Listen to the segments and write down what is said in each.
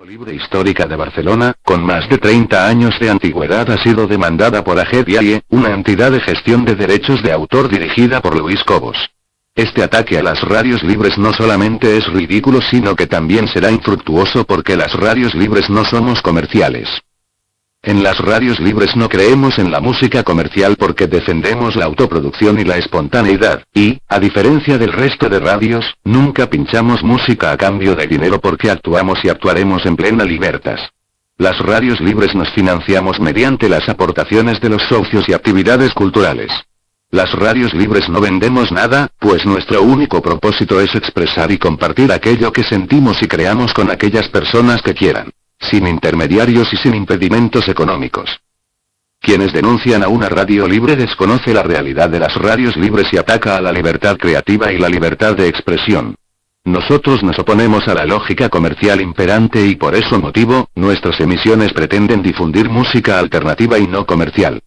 Libre histórica de Barcelona, con más de 30 años de antigüedad, ha sido demandada por AGEDIAE, una entidad de gestión de derechos de autor dirigida por Luis Cobos. Este ataque a las radios libres no solamente es ridículo, sino que también será infructuoso porque las radios libres no somos comerciales. En las radios libres no creemos en la música comercial porque defendemos la autoproducción y la espontaneidad, y, a diferencia del resto de radios, nunca pinchamos música a cambio de dinero porque actuamos y actuaremos en plena libertad. Las radios libres nos financiamos mediante las aportaciones de los socios y actividades culturales. Las radios libres no vendemos nada, pues nuestro único propósito es expresar y compartir aquello que sentimos y creamos con aquellas personas que quieran, sin intermediarios y sin impedimentos económicos. Quienes denuncian a una radio libre desconoce la realidad de las radios libres y ataca a la libertad creativa y la libertad de expresión. Nosotros nos oponemos a la lógica comercial imperante y por ese motivo, nuestras emisiones pretenden difundir música alternativa y no comercial.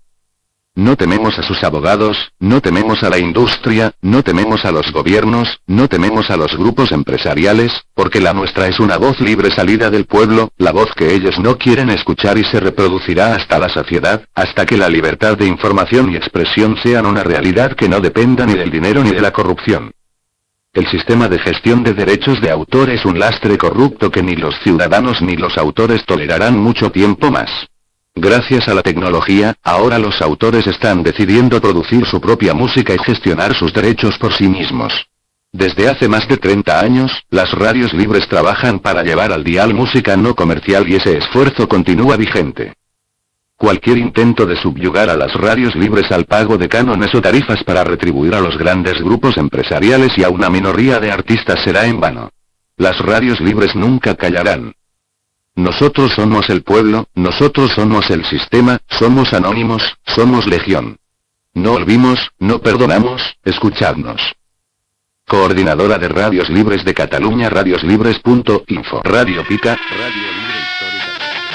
No tememos a sus abogados, no tememos a la industria, no tememos a los gobiernos, no tememos a los grupos empresariales, porque la nuestra es una voz libre salida del pueblo, la voz que ellos no quieren escuchar y se reproducirá hasta la saciedad, hasta que la libertad de información y expresión sean una realidad que no dependa ni del dinero ni de la corrupción. El sistema de gestión de derechos de autor es un lastre corrupto que ni los ciudadanos ni los autores tolerarán mucho tiempo más. Gracias a la tecnología, ahora los autores están decidiendo producir su propia música y gestionar sus derechos por sí mismos. Desde hace más de 30 años, las radios libres trabajan para llevar al dial música no comercial y ese esfuerzo continúa vigente. Cualquier intento de subyugar a las radios libres al pago de cánones o tarifas para retribuir a los grandes grupos empresariales y a una minoría de artistas será en vano. Las radios libres nunca callarán. Nosotros somos el pueblo, nosotros somos el sistema, somos anónimos, somos legión. No olvidemos, no perdonamos, escuchadnos. Coordinadora de Radios Libres de Cataluña, radioslibres.info. Radio Pica, Radio Libre Histórica.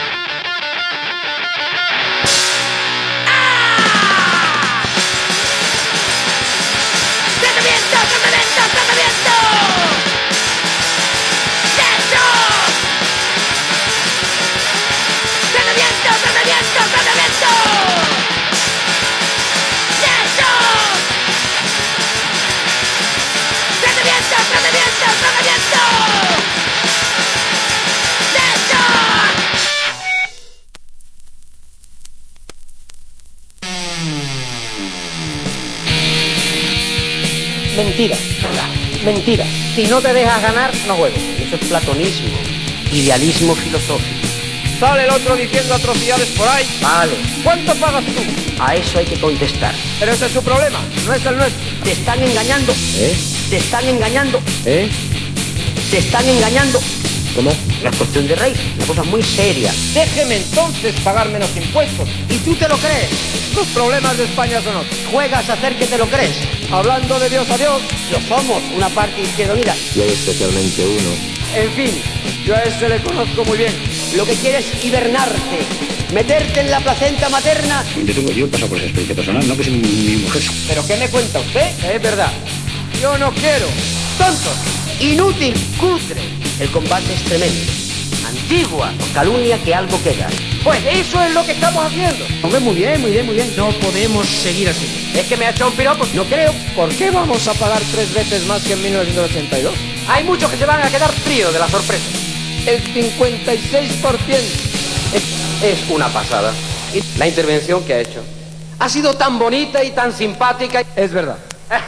Mentira, mentira. Si no te dejas ganar, no juegues. Eso es platonismo, idealismo filosófico. Sale el otro diciendo atrocidades por ahí. Vale. ¿Cuánto pagas tú? A eso hay que contestar. Pero ese es su problema, no es el nuestro. Te están engañando. Te están engañando. Te están engañando. ¿Cómo? La cuestión de raíz, una cosa muy seria. Déjeme entonces pagar menos impuestos. ¿Y tú te lo crees? Los problemas de España son otros. Juegas a hacer que te lo crees. Hablando de Dios a Dios. Lo somos, una parte izquierda unida. Y hay especialmente uno. En fin, yo a ese le conozco muy bien. Lo que quieres es hibernarte, meterte en la placenta materna. Yo he pasado por esa experiencia personal, no que si mi mujer. ¿Pero qué me cuenta usted? Es verdad. Yo no quiero. Tonto, inútil, cutre. El combate es tremendo. Antigua, calumnia que algo queda. Pues eso es lo que estamos haciendo. Hombre, muy bien, muy bien, muy bien. No podemos seguir así. Es que me ha echado un piropo. No creo. ¿Por qué vamos a pagar 3 veces más que en 1982? Hay muchos que se van a quedar fríos de la sorpresa. El 56%. Es una pasada. Y la intervención que ha hecho ha sido tan bonita y tan simpática. Es verdad.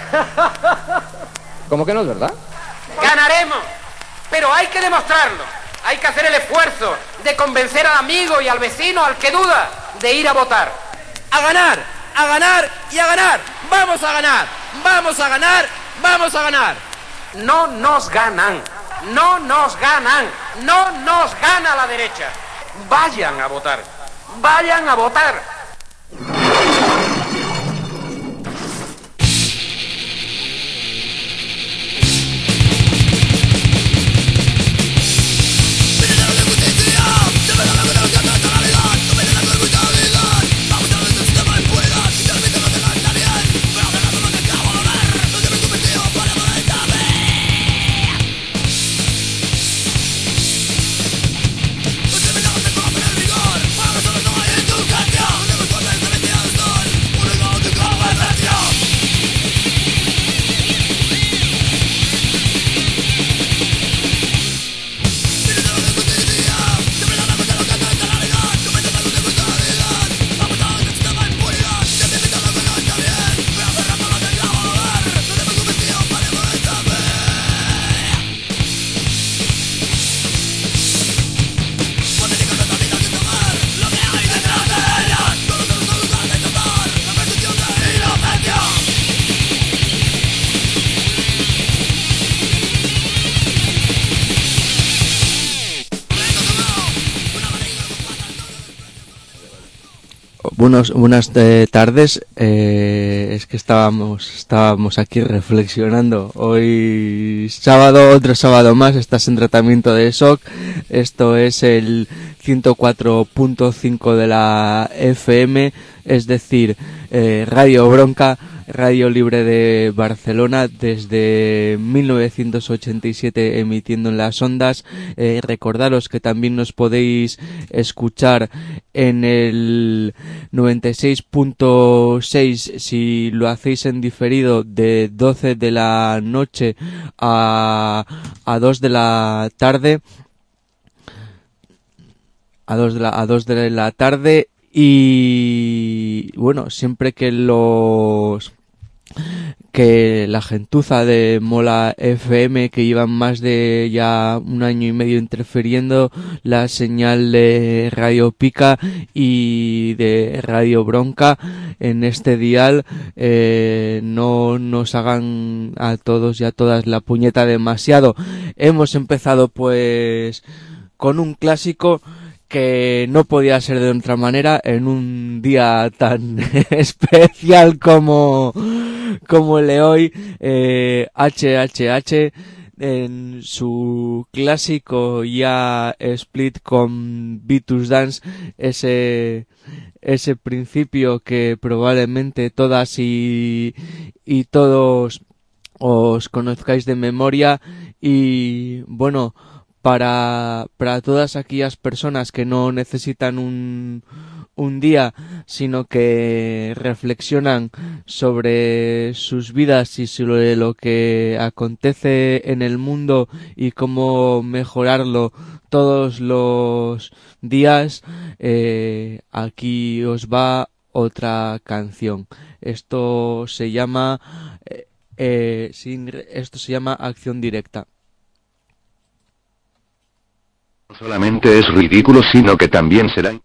¿Cómo que no es verdad? Ganaremos, pero hay que demostrarlo. Hay que hacer el esfuerzo de convencer al amigo y al vecino, al que duda, de ir a votar. A ganar y a ganar. Vamos a ganar, vamos a ganar, vamos a ganar. No nos ganan, no nos ganan, no nos gana la derecha. Vayan a votar, vayan a votar. Buenas tardes. Es que estábamos aquí reflexionando. Hoy sábado, otro sábado más, estás en tratamiento de shock. Esto es el 104.5 de la FM, es decir, Radio Bronca, Radio Libre de Barcelona, desde 1987 emitiendo en las ondas. Recordaros que también nos podéis escuchar en el 96.6 si lo hacéis en diferido, de 12 de la noche a 2 de la tarde. A 2 de la tarde. Y bueno, siempre que la gentuza de Mola FM, que llevan más de ya un año y medio interfiriendo, la señal de Radio Pica y de Radio Bronca en este dial, no nos hagan a todos y a todas la puñeta demasiado. Hemos empezado pues con un clásico que no podía ser de otra manera en un día tan especial como el de hoy. HHH en su clásico ya split con Vitus Dance, ese principio que probablemente todas y todos os conozcáis de memoria. Y bueno, para todas aquellas personas que no necesitan un día, sino que reflexionan sobre sus vidas y sobre lo que acontece en el mundo y cómo mejorarlo todos los días, aquí os va otra canción. Esto se llama Acción Directa. No solamente es ridículo, sino que también será...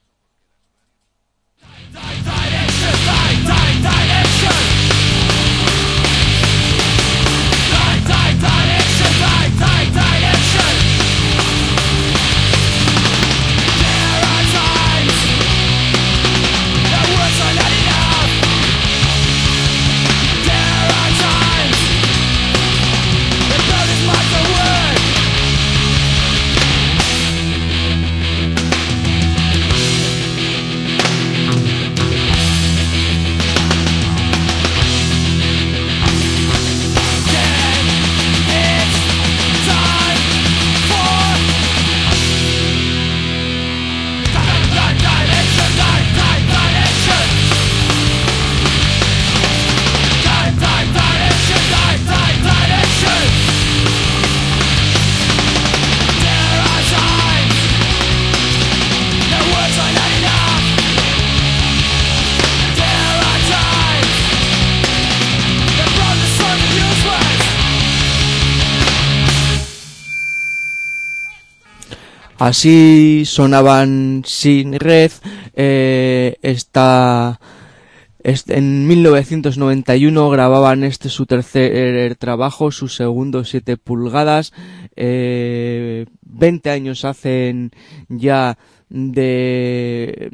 Así sonaban Sin Red. En 1991 grababan su tercer trabajo, su segundo 7 pulgadas. 20 años hacen ya de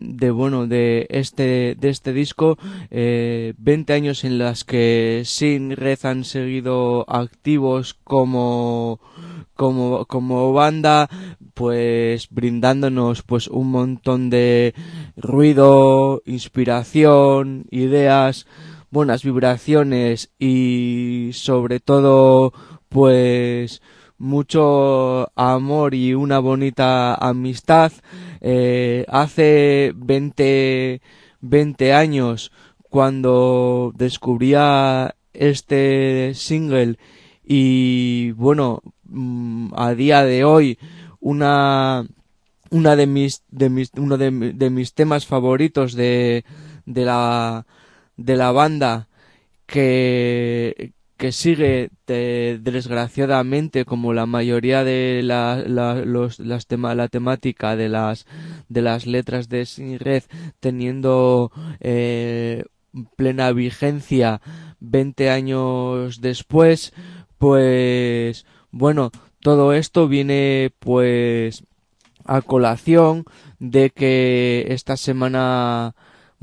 este disco. 20 años en las que Sin Red han seguido activos como banda, pues brindándonos pues un montón de ruido, inspiración, ideas, buenas vibraciones y sobre todo pues mucho amor y una bonita amistad. Hace 20 años, cuando descubría este single, y bueno, a día de hoy uno de mis temas favoritos de la banda, que sigue desgraciadamente, como la mayoría de la temática de las letras de Sin Red, teniendo plena vigencia 20 años después. Pues bueno, todo esto viene pues a colación de que esta semana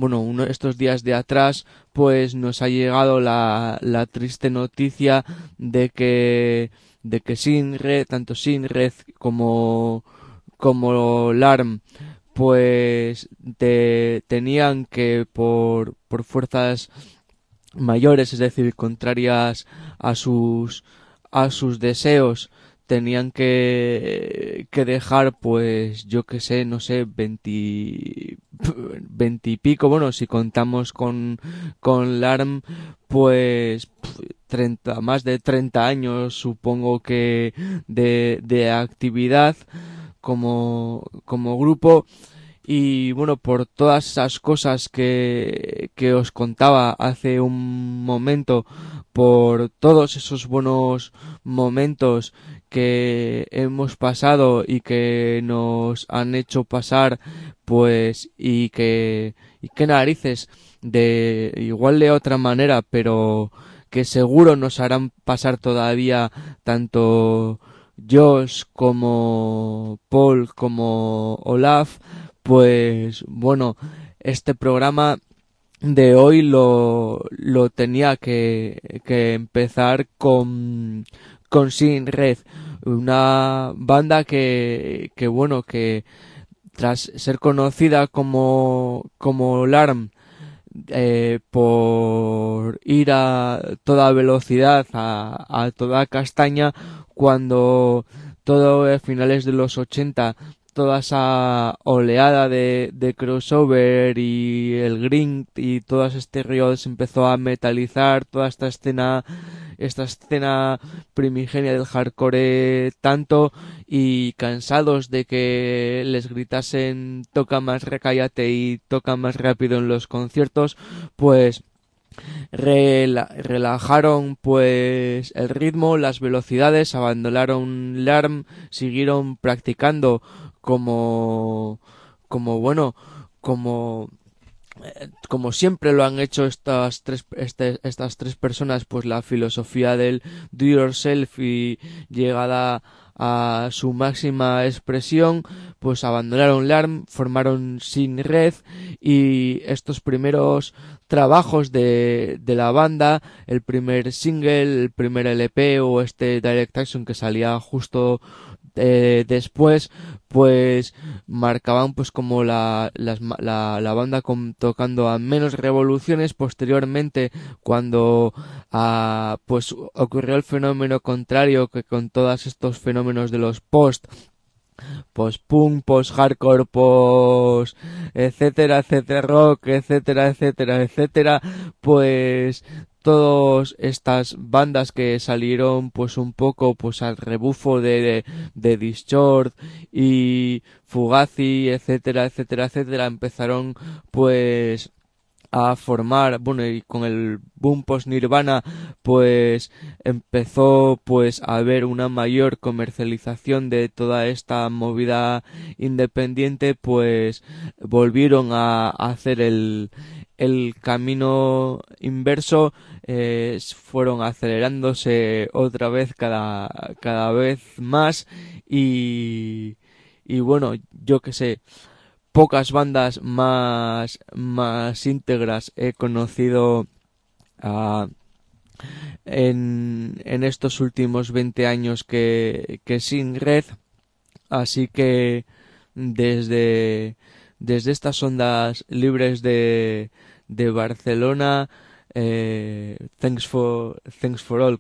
estos días de atrás, pues nos ha llegado la triste noticia de que Sinred, tanto Sinred como LARM, pues tenían que por fuerzas mayores, es decir, contrarias a sus deseos, tenían que dejar, pues yo que sé, no sé, 20 y pico, bueno, si contamos con LARM, pues más de 30 años, supongo que de actividad como grupo. Y bueno, por todas esas cosas que os contaba hace un momento, por todos esos buenos momentos que hemos pasado y que nos han hecho pasar, pues, y qué narices, de igual de otra manera, pero que seguro nos harán pasar todavía tanto Josh como Paul como Olaf. Pues bueno, este programa de hoy lo tenía que empezar con Sinred, una banda que tras ser conocida como LARM, por ir a toda velocidad, a toda castaña, cuando todo a finales de los 80, toda esa oleada de crossover y el grind y todo este río se empezó a metalizar, toda esta escena primigenia del hardcore tanto, y cansados de que les gritasen toca más, recállate y toca más rápido en los conciertos, pues relajaron pues el ritmo, las velocidades, abandonaron LARM, siguieron practicando como siempre lo han hecho estas tres personas, pues la filosofía del do yourself, y llegada a su máxima expresión, pues abandonaron LARM, formaron Sinred, y estos primeros trabajos de la banda, el primer single, el primer LP o Direct Action que salía justo después, pues marcaban pues como la banda tocando a menos revoluciones. Posteriormente, cuando pues ocurrió el fenómeno contrario, que con todos estos fenómenos de los post-punk, post-hardcore, etcétera, rock, etcétera, pues todas estas bandas que salieron pues un poco pues al rebufo de Dischord y Fugazi, etcétera, empezaron pues a formar, y con el boom post Nirvana pues empezó pues a haber una mayor comercialización de toda esta movida independiente, pues volvieron a hacer el camino inverso, fueron acelerándose otra vez cada vez más, y bueno, yo que sé, pocas bandas más íntegras he conocido en estos últimos 20 años que Sinred. Así que desde estas ondas libres de Barcelona, thanks for all.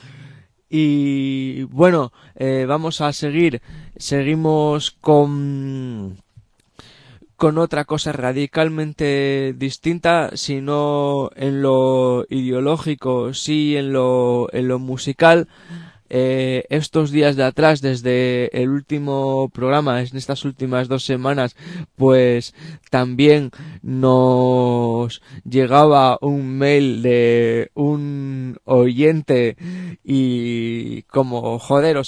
Y bueno, vamos a seguimos con otra cosa radicalmente distinta, si no en lo ideológico, sí en lo musical. Estos días de atrás, desde el último programa, en estas últimas 2 semanas, pues también nos llegaba un mail de un oyente, y como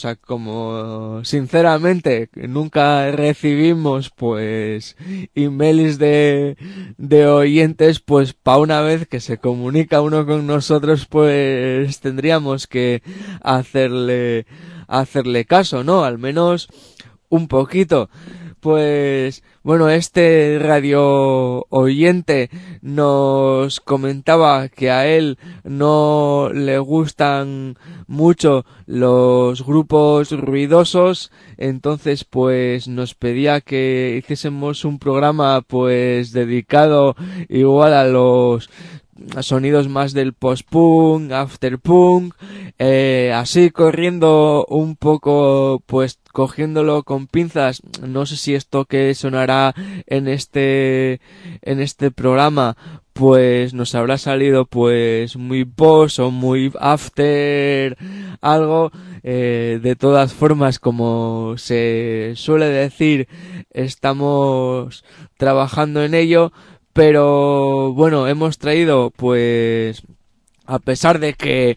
sinceramente nunca recibimos pues emails de oyentes, pues pa' una vez que se comunica uno con nosotros, pues tendríamos que hacerle caso, ¿no? Al menos un poquito. pues bueno, este radio oyente nos comentaba que a él no le gustan mucho los grupos ruidosos, entonces pues nos pedía que hiciésemos un programa pues dedicado igual a los sonidos más del post-punk, after-punk, así corriendo un poco, pues cogiéndolo con pinzas. No sé si esto que sonará en este programa pues nos habrá salido pues muy post o muy after algo. De todas formas, como se suele decir, estamos trabajando en ello. Pero bueno, hemos traído pues, a pesar de que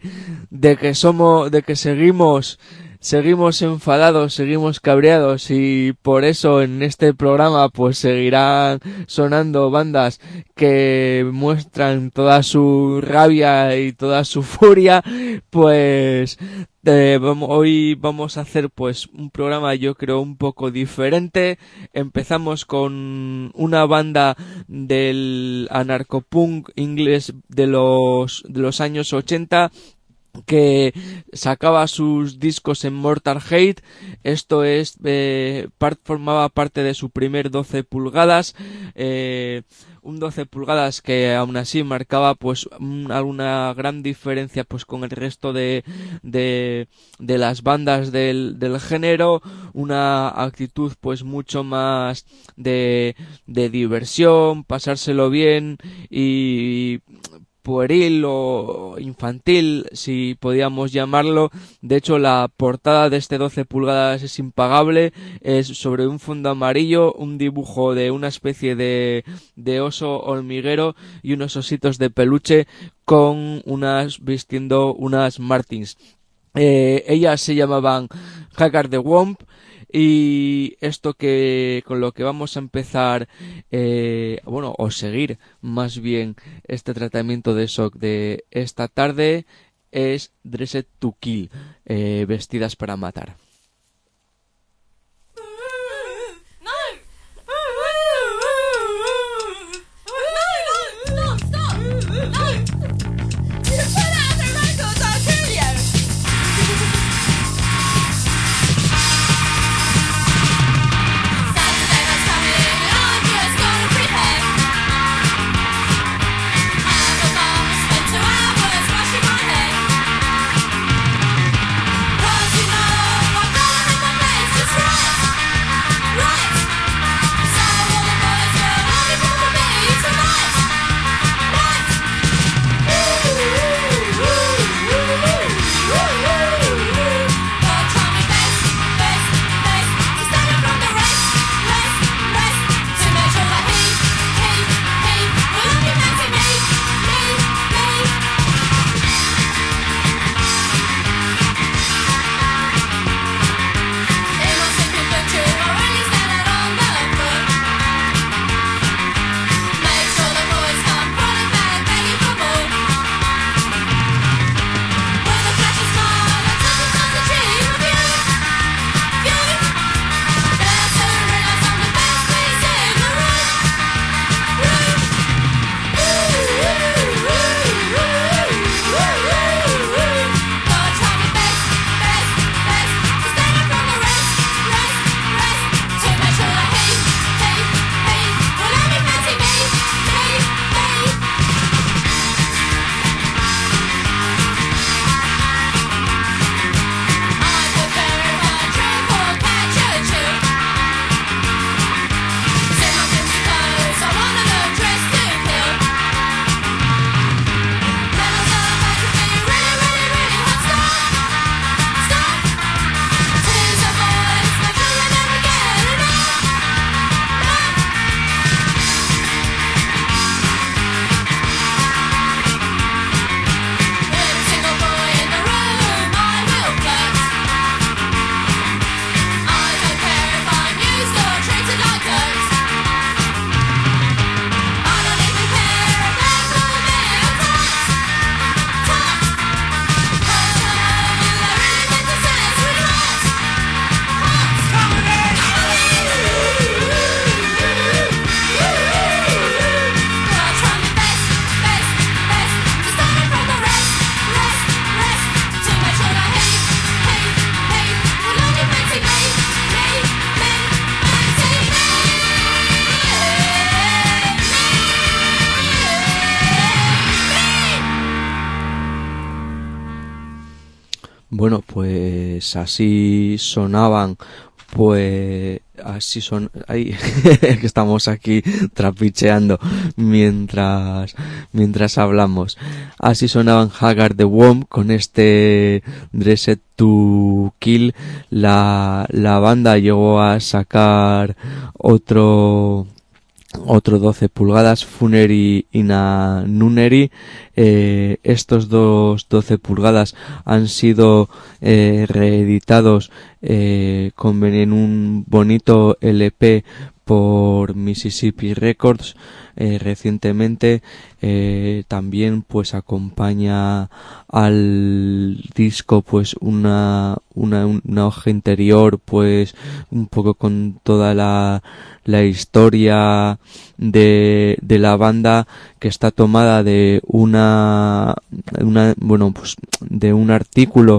seguimos enfadados, seguimos cabreados, y por eso en este programa pues seguirán sonando bandas que muestran toda su rabia y toda su furia, pues hoy vamos a hacer pues un programa, yo creo, un poco diferente. Empezamos con una banda del anarcopunk inglés de los años 80 que sacaba sus discos en Mortal Hate. Esto es formaba parte de su primer 12 pulgadas, un 12 pulgadas que aún así marcaba pues alguna gran diferencia pues con el resto de las bandas del género, una actitud pues mucho más de diversión, pasárselo bien y pueril o infantil, si podíamos llamarlo. De hecho, la portada de este 12 pulgadas es impagable. Es sobre un fondo amarillo, un dibujo de una especie de oso hormiguero y unos ositos de peluche vistiendo unas Martins. Ellas se llamaban Haggard the Womp. Y esto con lo que vamos a empezar, o seguir más bien este tratamiento de shock de esta tarde, es Dressed to Kill, vestidas para matar. Cause you know Bueno, pues así sonaban, pues así son, ahí que estamos aquí trapicheando mientras hablamos. Así sonaban Haggard the Worm con este Dressed to Kill. La banda llegó a sacar otro 12 pulgadas, Funery in a Nunnery. Estos dos 12 pulgadas han sido reeditados en un bonito LP por Mississippi Records recientemente. También pues acompaña al disco pues una hoja interior pues un poco con toda la historia de la banda, que está tomada de de un artículo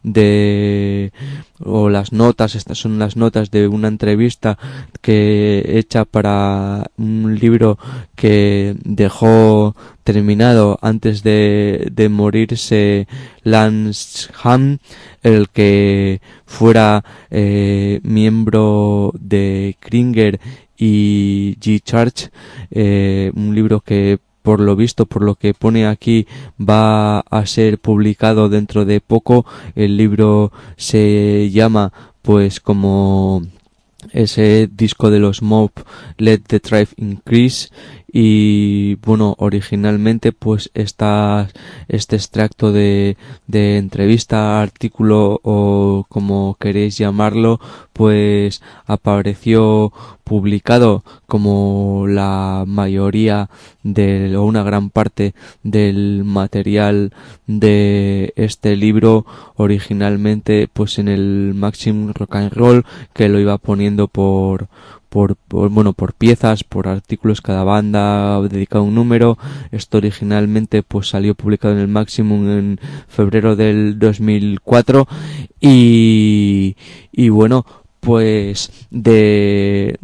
o las notas. Estas son las notas de una entrevista hecha para un libro que dejó terminado antes de morirse Lance Ham, el que fuera miembro de Kringer y G-Charge, un libro que por lo visto, por lo que pone aquí, va a ser publicado dentro de poco. El libro se llama pues como ese disco de los Mob, Let the Tribe Increase. Y bueno, originalmente pues este extracto de entrevista, artículo o como queréis llamarlo, pues apareció publicado como la mayoría o una gran parte del material de este libro originalmente pues en el Maximum Rock and Roll, que lo iba poniendo por piezas, por artículos, cada banda dedicado a un número. Esto originalmente pues salió publicado en el Maximum en febrero del 2004 y bueno, pues en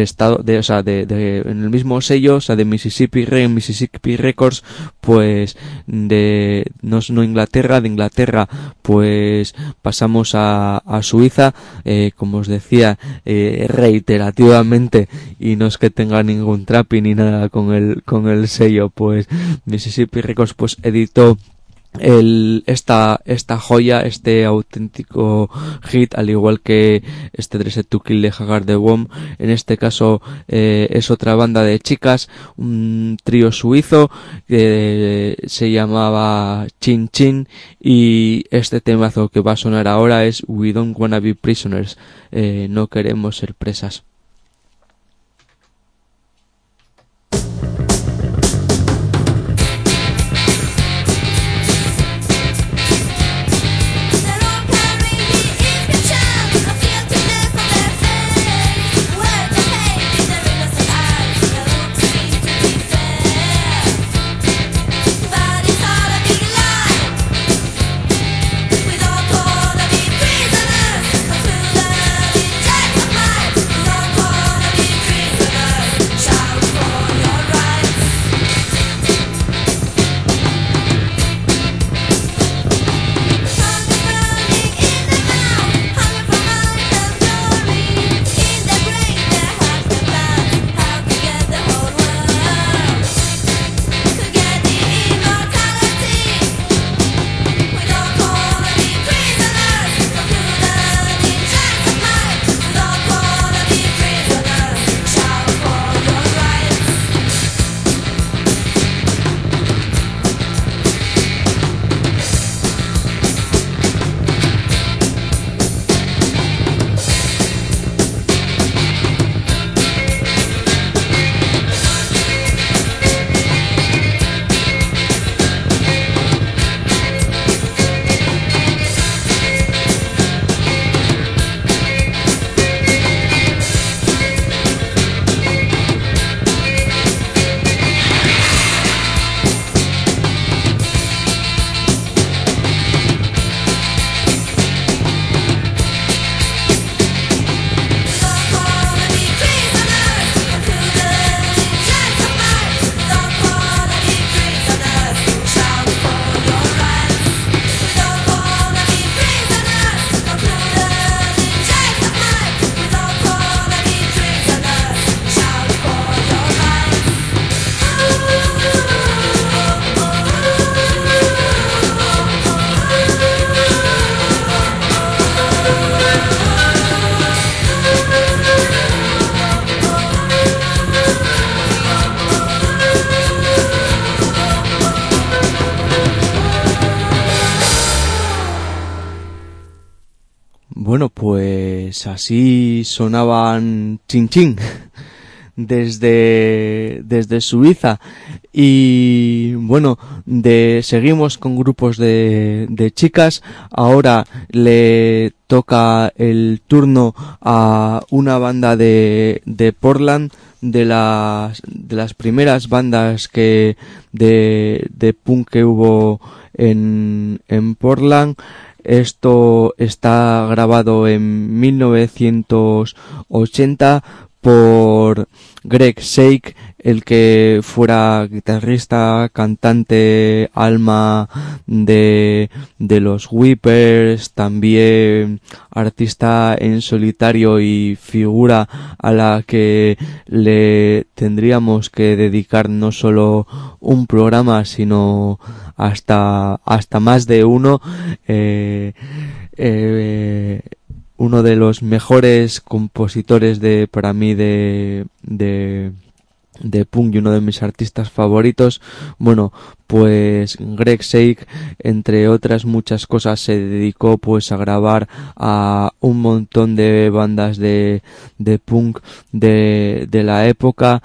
el mismo sello, o sea, de Mississippi Records, pues no Inglaterra, de Inglaterra pues pasamos a Suiza, como os decía reiterativamente, y no es que tenga ningún trapping ni nada con el sello, pues Mississippi Records pues editó esta joya, este auténtico hit, al igual que este Dressed to Kill de Haggard the Worm. En este caso es otra banda de chicas, un trío suizo que se llamaba Chin Chin, y este temazo que va a sonar ahora es We Don't Wanna Be Prisoners, no queremos ser presas. We don't bueno, pues así sonaban Chin Chin desde Suiza. Y bueno, seguimos con grupos de chicas. Ahora le toca el turno a una banda de Portland, de las primeras bandas de punk que hubo en Portland. Esto está grabado en 1980 por Greg Sake, el que fuera guitarrista, cantante, alma de los Whippers, también artista en solitario y figura a la que le tendríamos que dedicar no solo un programa, sino hasta más de uno. Uno de los mejores compositores para mí de punk y uno de mis artistas favoritos. Bueno, pues Greg Sake, entre otras muchas cosas, se dedicó pues a grabar a un montón de bandas de punk de la época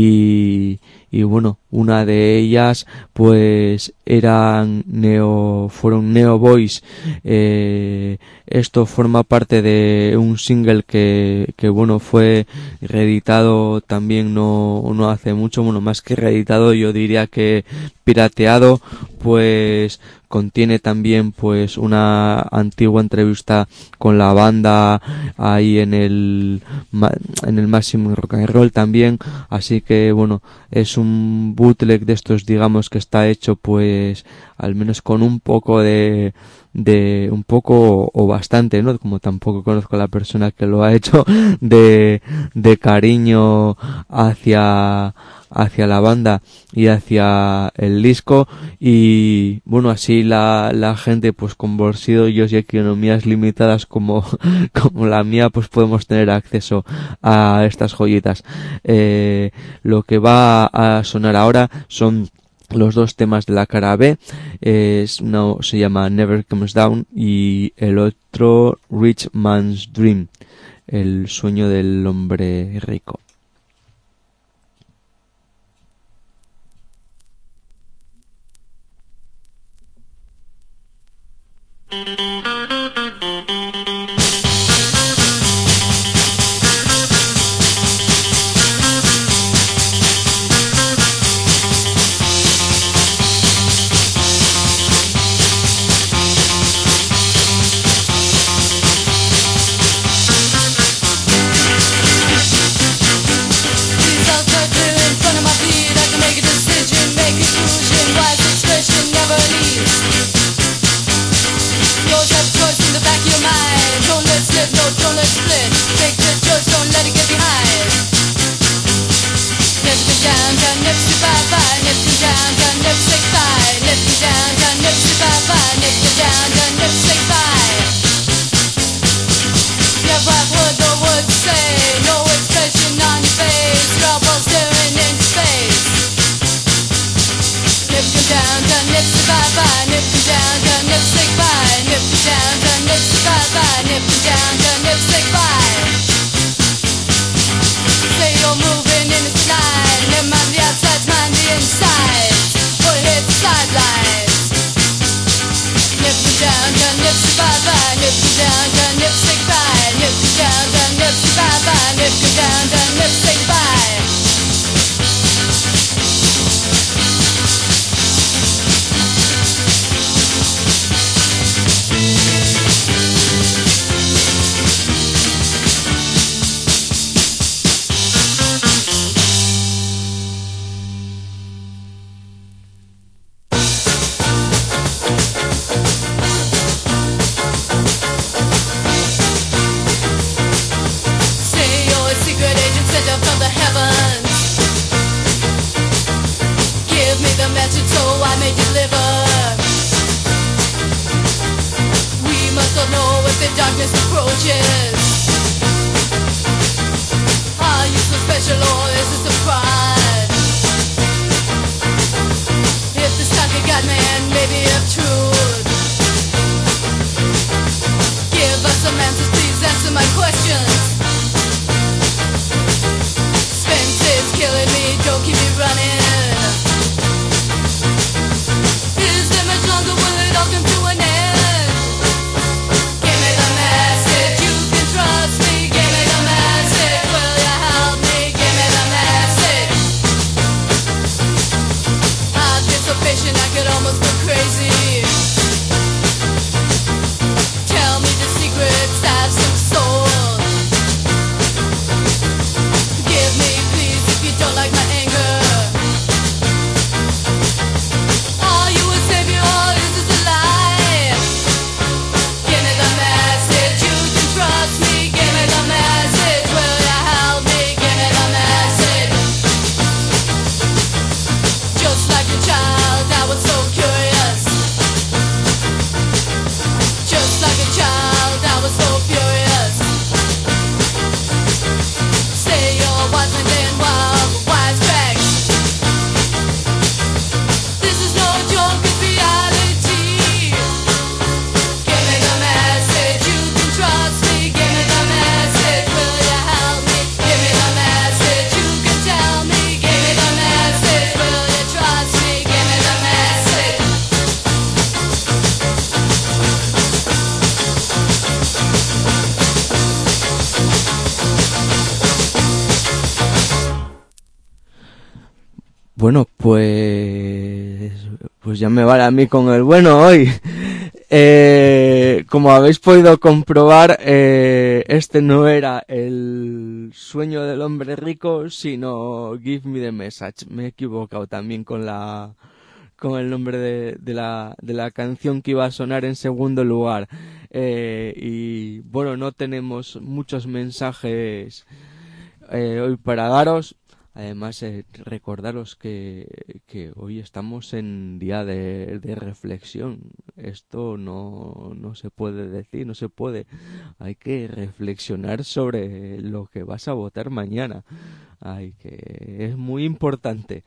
y bueno, una de ellas pues fueron Neo Boys. Esto forma parte de un single que bueno, fue reeditado también no hace mucho. Bueno, más que reeditado, yo diría que pirateado, pues contiene también pues una antigua entrevista con la banda ahí en el Maximum Rock and Roll también. Así que bueno, es un bootleg de estos, digamos, que está hecho pues al menos con un poco de un poco o bastante, ¿no? Como tampoco conozco a la persona que lo ha hecho, de cariño hacia la banda y hacia el disco. Y bueno, así la gente pues con bolsillos y economías limitadas como la mía, pues podemos tener acceso a estas joyitas. Lo que va a sonar ahora son los dos temas de la cara B. Uno se llama Never Comes Down y el otro Rich Man's Dream, el sueño del hombre rico. Maybe a truth. Give us some answers. Bueno, pues ya me vale a mí con el bueno hoy. Como habéis podido comprobar, este no era el sueño del hombre rico, sino Give Me the Message. Me he equivocado también con el nombre de la canción que iba a sonar en segundo lugar. Y bueno, no tenemos muchos mensajes hoy para daros. Además, recordaros que hoy estamos en día de reflexión. Esto no se puede decir, no se puede. Hay que reflexionar sobre lo que vas a votar mañana. Es muy importante.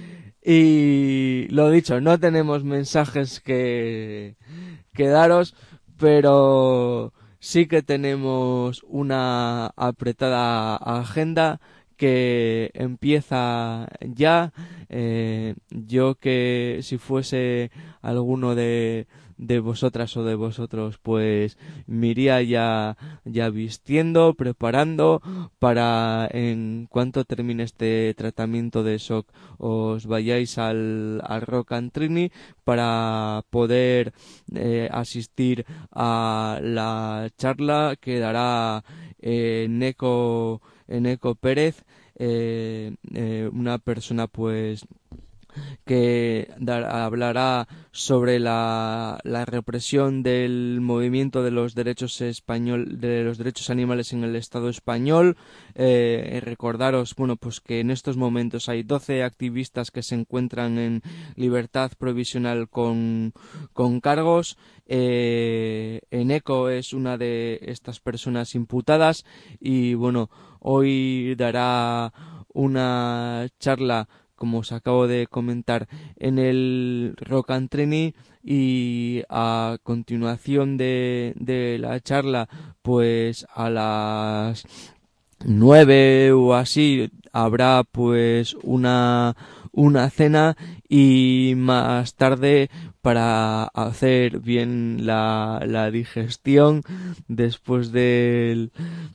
Y lo dicho, no tenemos mensajes que daros, pero sí que tenemos una apretada agenda que empieza ya. Yo, que si fuese alguno de vosotras o de vosotros, pues me iría ya vistiendo, preparando para, en cuanto termine este tratamiento de shock, os vayáis al Rock and Trini para poder asistir a la charla que dará Neko Pérez, una persona pues que hablará sobre la represión del movimiento de los derechos animales en el Estado español. Recordaros, bueno, pues que en estos momentos hay 12 activistas que se encuentran en libertad provisional con cargos. Eneco es una de estas personas imputadas y bueno, hoy dará una charla, como os acabo de comentar, en el Rock and Trini, y a continuación de la charla, pues a las 9 o así, habrá pues una cena, y más tarde, para hacer bien la digestión después de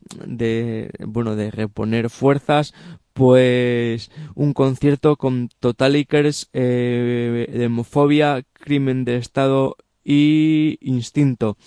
reponer fuerzas, pues un concierto con Totalikers, Demofobia, Crimen de Estado y Instinto.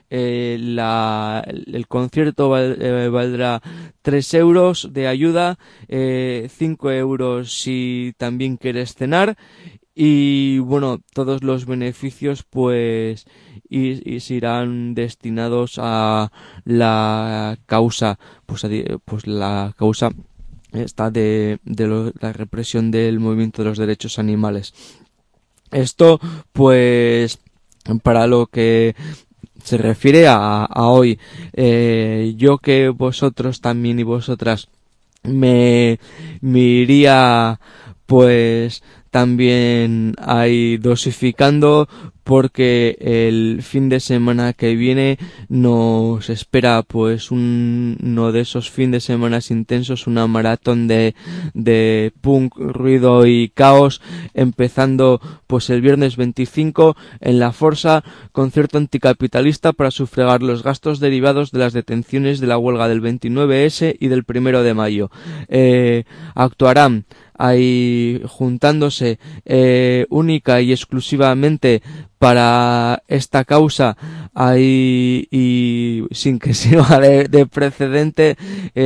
El concierto valdrá 3 euros de ayuda, 5 euros si también quieres cenar, y bueno, todos los beneficios pues se irán destinados a la causa, pues la causa esta de la represión del movimiento de los derechos animales. Esto pues para lo que se refiere a hoy. Yo, que vosotros también y vosotras me iría pues también ahí dosificando, porque el fin de semana que viene nos espera pues uno de esos fines de semana intensos, una maratón de punk, ruido y caos, empezando pues el viernes 25 en La Força, concierto anticapitalista para sufragar los gastos derivados de las detenciones de la huelga del 29S y del 1 de mayo. Actuarán ahí juntándose única y exclusivamente para esta causa, ahí, y sin que sirva de precedente,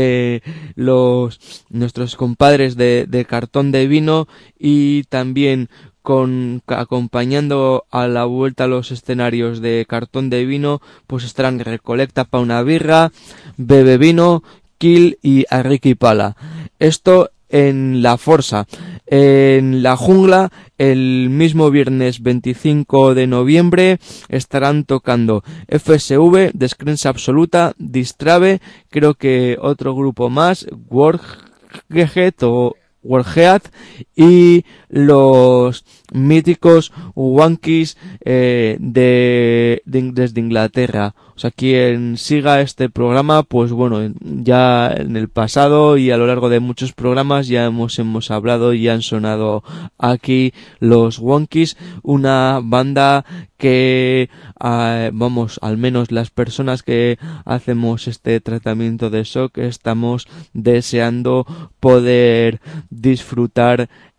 nuestros compadres de Cartón de Vino, y también acompañando a la vuelta a los escenarios de Cartón de Vino, pues estarán Recolecta pa' una birra, Bebe Vino, Kill y Arriqui Pala. Esto en La Força. En La Jungla, el mismo viernes 25 de noviembre, estarán tocando FSV, Descrença Absoluta, Distrave, creo que otro grupo más, Warhead o Warhead, y los míticos Wankies desde Inglaterra. O sea, quien siga este programa, pues bueno, ya en el pasado y a lo largo de muchos programas ya hemos hablado y han sonado aquí los Wankies, una banda que al menos las personas que hacemos este tratamiento de shock estamos deseando poder disfrutar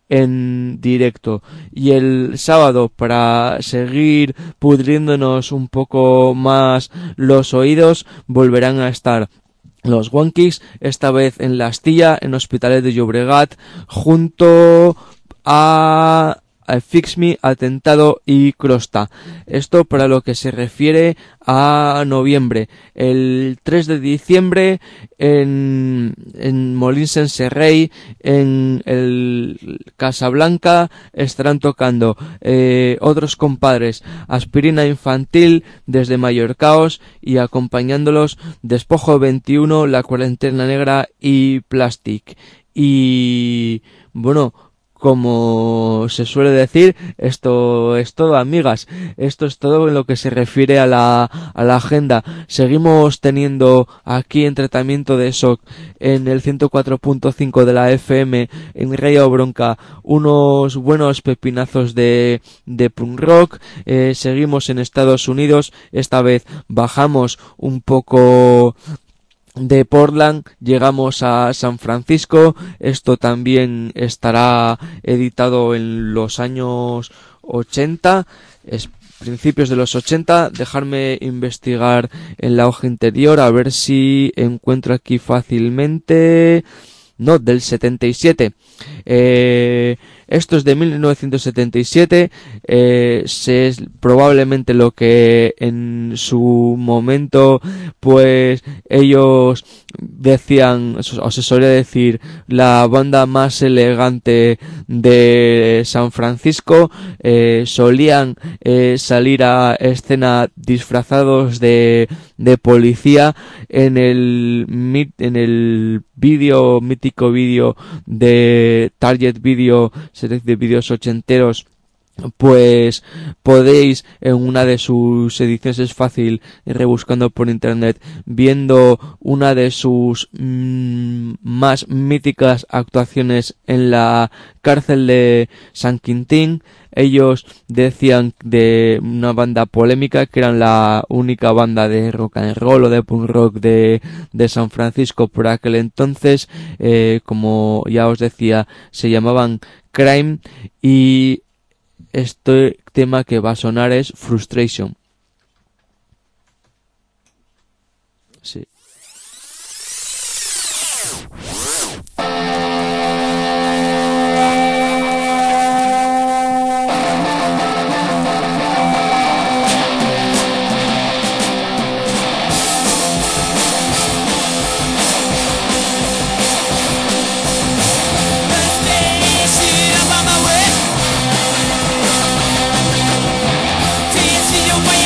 en directo. Y el sábado, para seguir pudriéndonos un poco más los oídos, volverán a estar los Wankies, esta vez en La Astilla, en Hospitalet de Llobregat, junto a Fix Me, Atentado y Crosta. Esto para lo que se refiere a noviembre. El 3 de diciembre en Molins en Serrey, en el Casablanca, estarán tocando otros compadres, Aspirina Infantil desde Mallorcaos, y acompañándolos Despojo 21, La Cuarentena Negra y Plastic. Y bueno, como se suele decir, esto es todo, amigas. Esto es todo en lo que se refiere a la agenda. Seguimos teniendo aquí en Tratamiento de Shock, en el 104.5 de la FM, en Radio Bronca, unos buenos pepinazos de punk rock. Seguimos en Estados Unidos. Esta vez bajamos un poco de Portland, llegamos a San Francisco. Esto también estará editado en los años 80, principios de los 80. Dejarme investigar en la hoja interior a ver si encuentro aquí fácilmente. No, del 77. Esto es de 1977. Es probablemente lo que en su momento, pues, ellos decían, o se solía decir, la banda más elegante de San Francisco. Solían salir a escena disfrazados de policía en el mítico vídeo de Target Video, de vídeos ochenteros. Pues podéis, en una de sus ediciones, es fácil rebuscando por internet, viendo una de sus más míticas actuaciones en la cárcel de San Quintín. Ellos decían de una banda polémica, que eran la única banda de rock and roll o de punk rock de San Francisco por aquel entonces. Como ya os decía, se llamaban Crime, y este tema que va a sonar es Frustration. Sí. Your way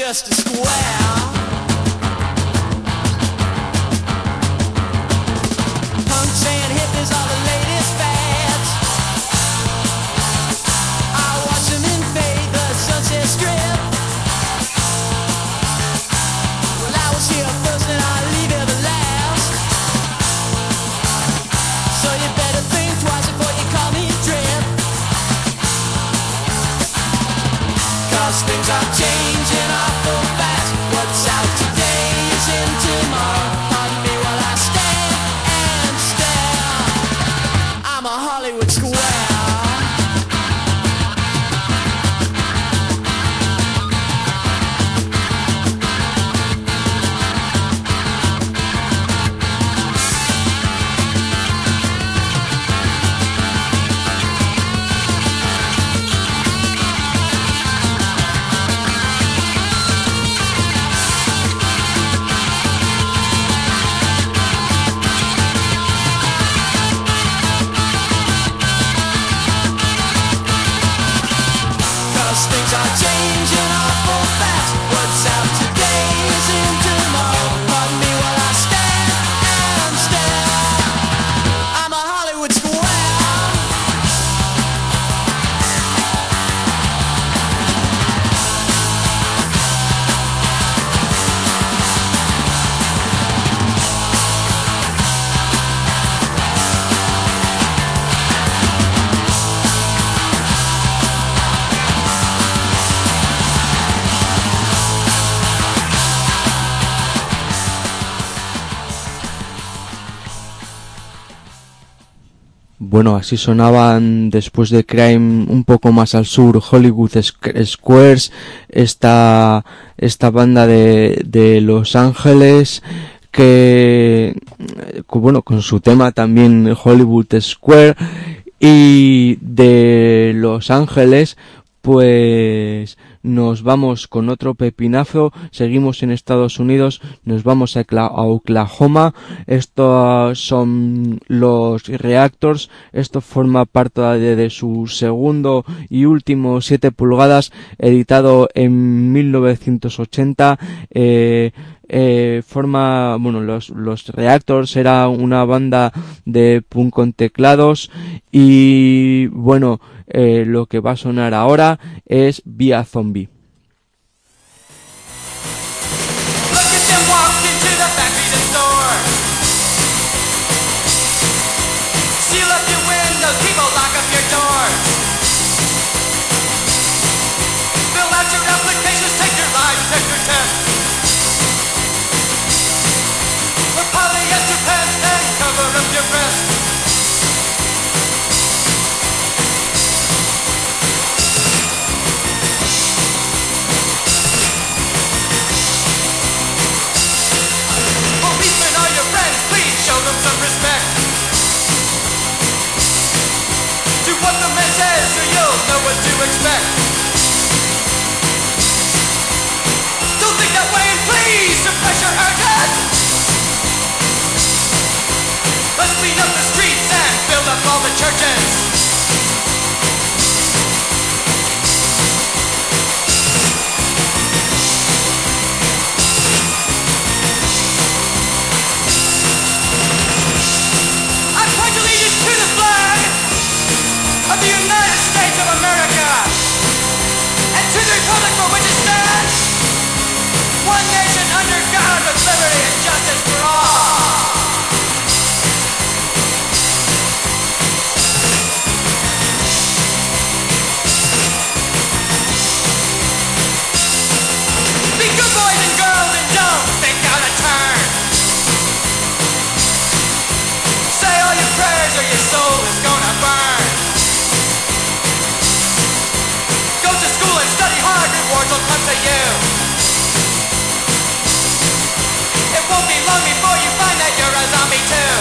just a square. Punks and hippies are the latest fads. I watch them invade the Sunset Strip. Well, I was here first and I leave here the last. So you better think twice before you call me a trip. 'Cause things are changing awful fast. What's out today is in tomorrow. Pardon me while I stand and stare. I'm a Hollywood square. Things are changing awful fast. What's out today is in tomorrow. Pardon me while I stand and stare. I'm a Hollywood square. Bueno, así sonaban después de Crime un poco más al sur Hollywood Squares, esta banda de Los Ángeles que, bueno, con su tema también Hollywood Square. Y de Los Ángeles pues nos vamos con otro pepinazo, seguimos en Estados Unidos, nos vamos a Oklahoma. Estos son los Reactors, esto forma parte de su segundo y último 7 pulgadas, editado en 1980. Bueno, los Reactors era una banda de punk con teclados y bueno, lo que va a sonar ahora es Via Zombie. Some respect to what the man says, so you'll know what to expect. Don't think that way and please suppress your urges. Let's clean up the streets and build up all the churches. Of the United States of America, and to the republic for which it stands, one nation under God with liberty and justice for all. Be good boys and girls and don't think out of turn. Say all your prayers or your soul is gonna burn. Study hard, rewards will come to you. It won't be long before you find that you're a zombie too.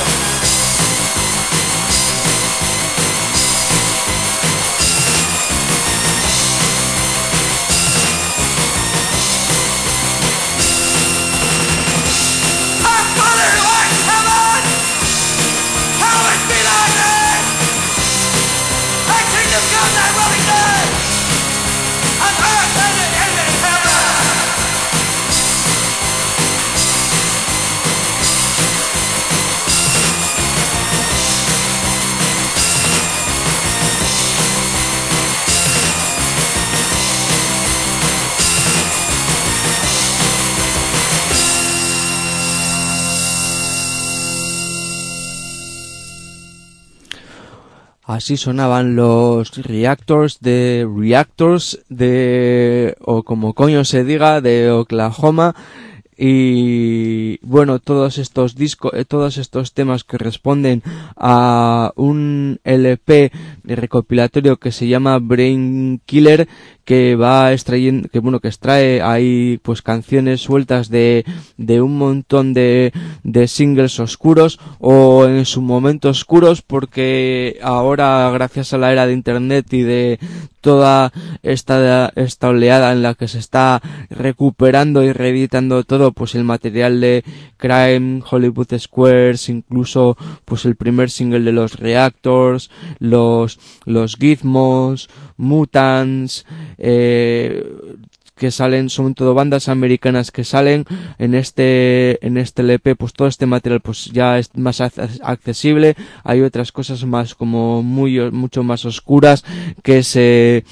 Our Father who art in heaven, hallowed be thy name. Thy kingdom come, thy will be done. On earth as it is in heaven. Así sonaban los Reactors, o como coño se diga, de Oklahoma. Y bueno, todos estos temas que responden a un LP de recopilatorio que se llama Brain Killer, que extrae ahí pues canciones sueltas de un montón de singles oscuros, o en su momento oscuros, porque ahora, gracias a la era de internet y de toda esta oleada en la que se está recuperando y reeditando todo, pues el material de Crime, Hollywood Squares, incluso pues el primer single de los Reactors, los Gizmos, Mutants, que salen, son todo bandas americanas que salen en este LP, pues todo este material pues ya es más accesible. Hay otras cosas más como mucho más oscuras que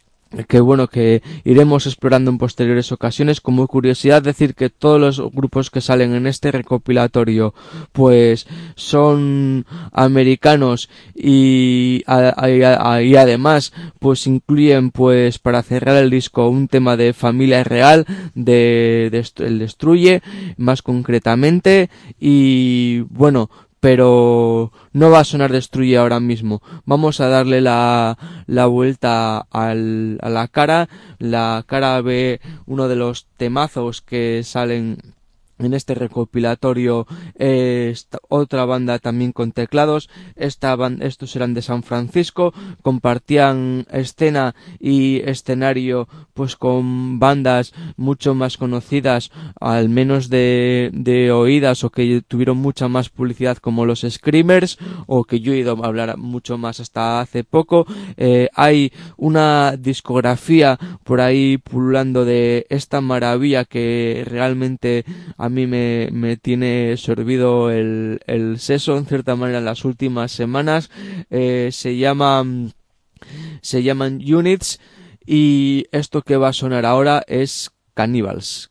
iremos explorando en posteriores ocasiones. Como curiosidad, decir que todos los grupos que salen en este recopilatorio pues son americanos y además pues incluyen, pues para cerrar el disco, un tema de Familia Real de El Destruye, más concretamente. Y bueno, pero no va a sonar Destruye ahora mismo. Vamos a darle la vuelta a la cara. La cara B, uno de los temazos que salen en este recopilatorio, otra banda también con teclados. Estos eran de San Francisco, compartían escena y escenario pues con bandas mucho más conocidas, al menos de oídas, o que tuvieron mucha más publicidad, como los Screamers, o que yo he ido a hablar mucho más hasta hace poco. Hay una discografía por ahí pululando de esta maravilla que realmente a mí me tiene sorbido el seso, en cierta manera, en las últimas semanas. Se llaman Units, y esto que va a sonar ahora es Caníbales.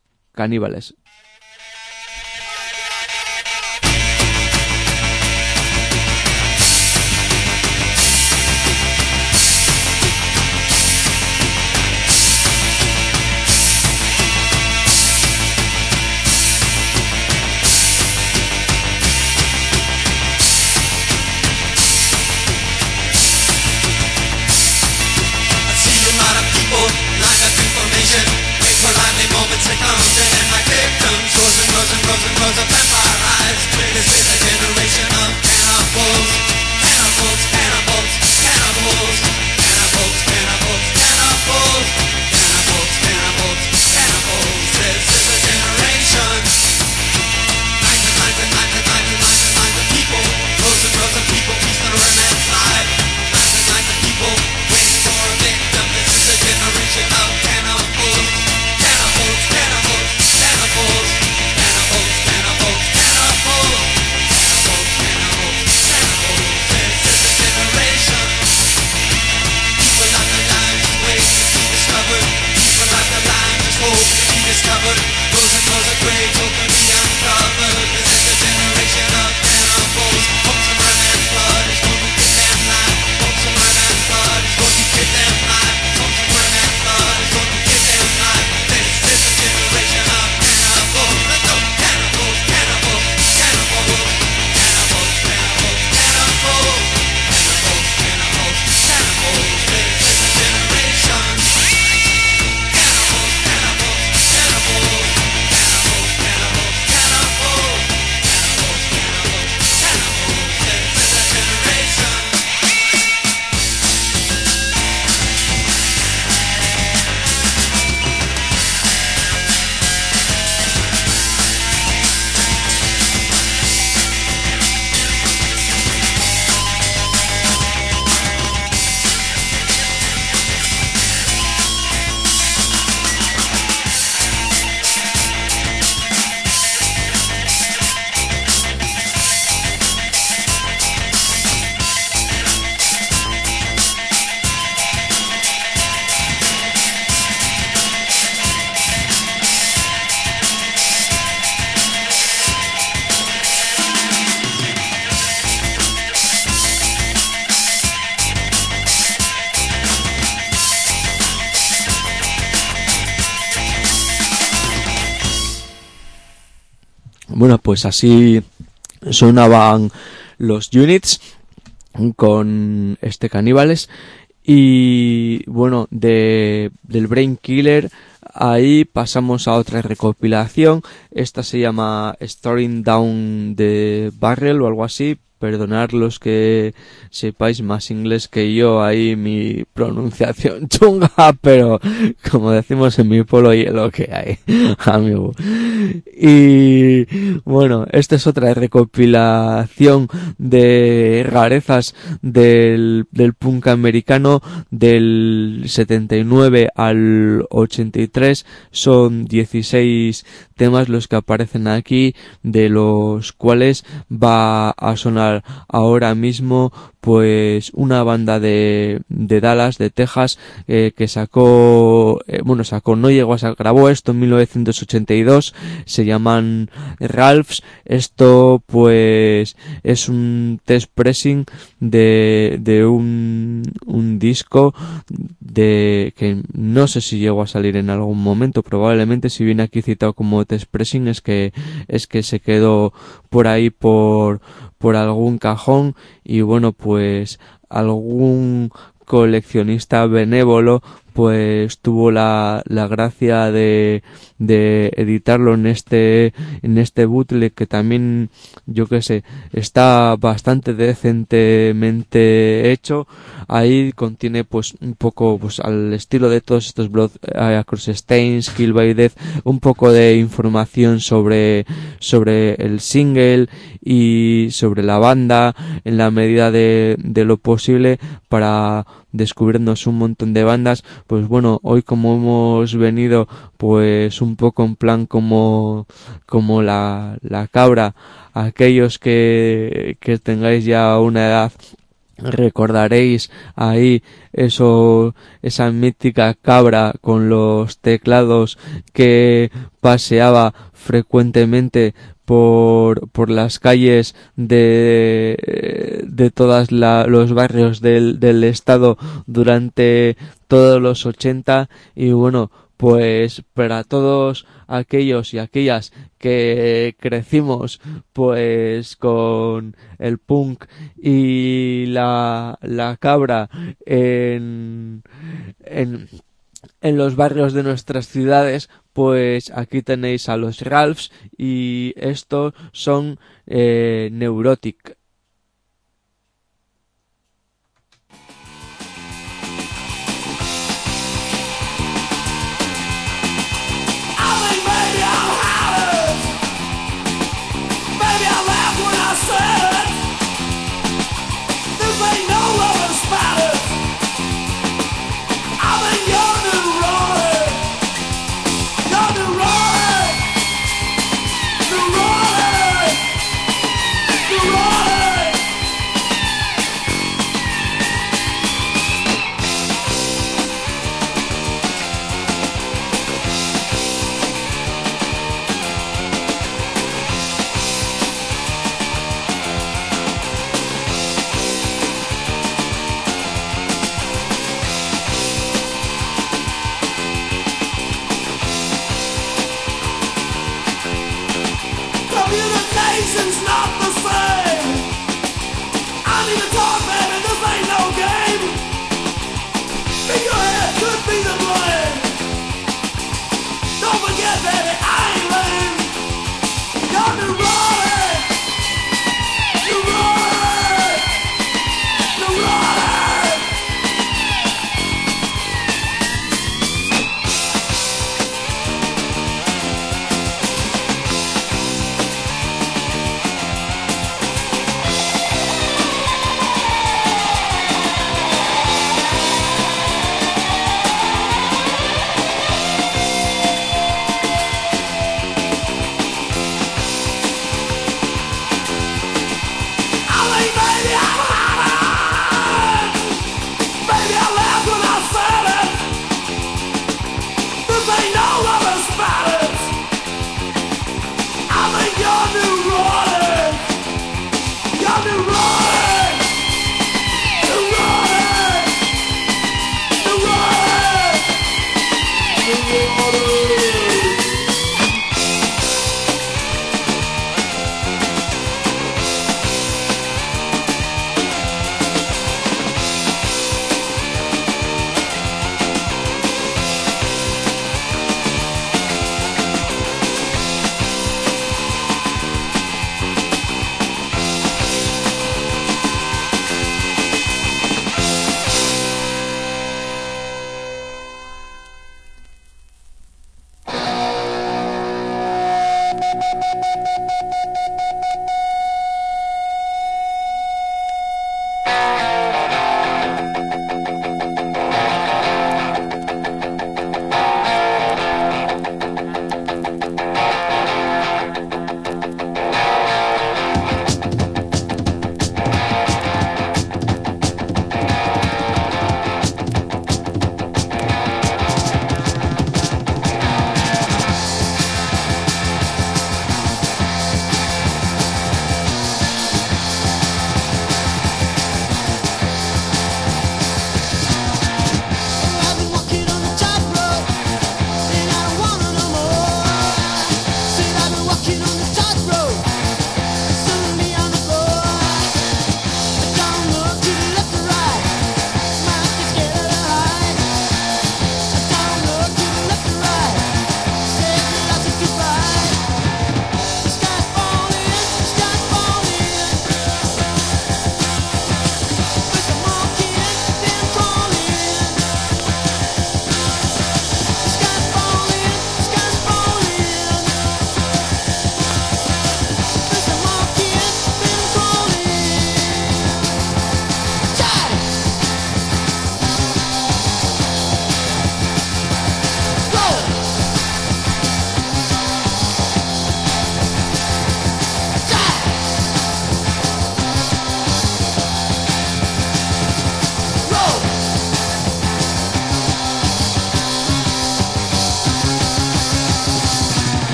Moments to come, and I click Bueno, pues así sonaban los Units con Caníbales. Y bueno, del Brain Killer ahí pasamos a otra recopilación. Esta se llama Staring Down the Barrel o algo así. Perdonad los que sepáis más inglés que yo, ahí mi pronunciación chunga, pero como decimos en mi pueblo, y es lo que hay, amigo. Y bueno, esta es otra recopilación de rarezas del punk americano del 79 al 83. Son 16 temas los que aparecen aquí, de los cuales va a sonar ahora mismo pues una banda de Dallas, de Texas, que sacó, no llegó a sacar, grabó esto en 1982, se llaman Ralphs. Esto pues es un test pressing de un disco de que no sé si llegó a salir en algún momento, probablemente. Si viene aquí citado como test pressing es que se quedó por ahí por algún cajón, y bueno, pues algún coleccionista benévolo pues tuvo la gracia de editarlo en este bootleg, que también, yo que sé, está bastante decentemente hecho. Ahí contiene pues un poco, pues al estilo de todos estos Blood Across Stains, Kill by Death, un poco de información sobre el single y sobre la banda, en la medida de lo posible, para descubrirnos un montón de bandas. Pues bueno, hoy como hemos venido pues un poco en plan como la cabra, aquellos que tengáis ya una edad recordaréis ahí esa mítica cabra con los teclados que paseaba frecuentemente por las calles de todos los barrios del estado durante todos los 80. Y bueno, pues para todos aquellos y aquellas que crecimos pues con el punk y la cabra en los barrios de nuestras ciudades, pues aquí tenéis a los Ralphs, y estos son Neurotic.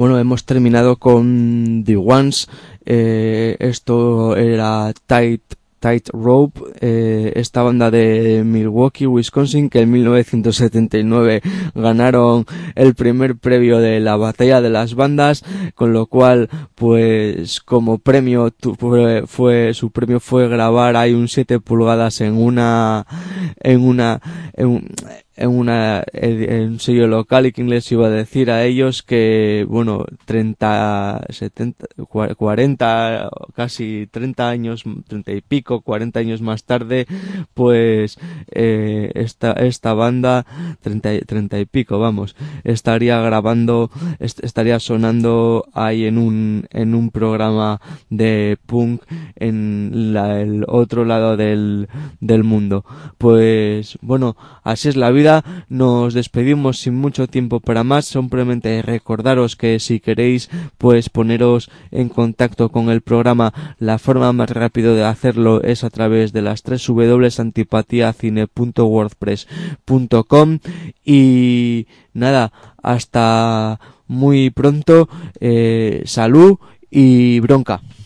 Bueno, hemos terminado con The Ones. Esto era Tight Rope, esta banda de Milwaukee, Wisconsin, que en 1979 ganaron el primer premio de la batalla de las bandas, con lo cual, pues, como premio su premio fue grabar ahí un 7 pulgadas en un sello local, y quien les iba a decir a ellos que, bueno, 40, casi 30 años, 30 y pico, 40 años más tarde, pues, esta banda, 30 y pico, vamos, estaría sonando ahí en un programa de punk en el otro lado del mundo. Pues, bueno, así es la vida. Nos despedimos sin mucho tiempo para más. Simplemente recordaros que si queréis, pues, poneros en contacto con el programa, la forma más rápida de hacerlo es a través de las www.antipatiacine.wordpress.com. Y nada, hasta muy pronto. Salud y bronca.